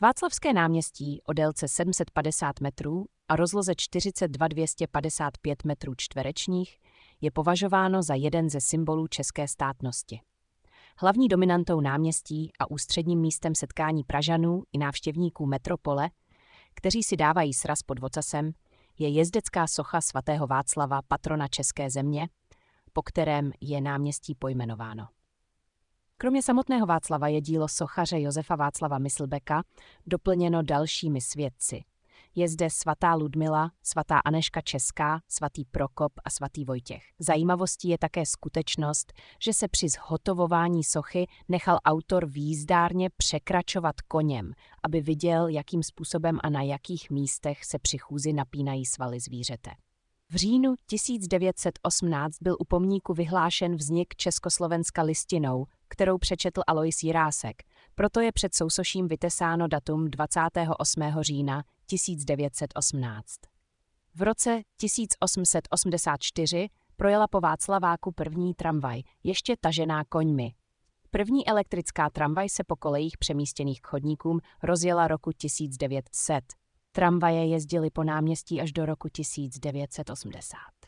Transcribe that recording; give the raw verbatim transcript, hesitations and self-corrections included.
Václavské náměstí o délce sedm set padesát metrů a rozloze čtyřicet dva tisíc dvě stě padesát pět metrů čtverečních je považováno za jeden ze symbolů české státnosti. Hlavní dominantou náměstí a ústředním místem setkání Pražanů i návštěvníků metropole, kteří si dávají sraz pod vocasem, je jezdecká socha svatého Václava, patrona české země, po kterém je náměstí pojmenováno. Kromě samotného Václava je dílo sochaře Josefa Václava Myslbeka doplněno dalšími světci. Je zde svatá Ludmila, svatá Anežka Česká, svatý Prokop a svatý Vojtěch. Zajímavostí je také skutečnost, že se při zhotovování sochy nechal autor v jízdárně překračovat koněm, aby viděl, jakým způsobem a na jakých místech se při chůzi napínají svaly zvířete. V říjnu tisíc devět set osmnáct byl u pomníku vyhlášen vznik Československa listinou, kterou přečetl Alois Jirásek, proto je před sousoším vytesáno datum dvacátého osmého října tisíc devět set osmnáct. V roce tisíc osm set osmdesát čtyři projela po Václaváku první tramvaj, ještě tažená koňmi. První elektrická tramvaj se po kolejích přemístěných k chodníkům rozjela roku tisíc devět set. Tramvaje jezdily po náměstí až do roku tisíc devět set osmdesát.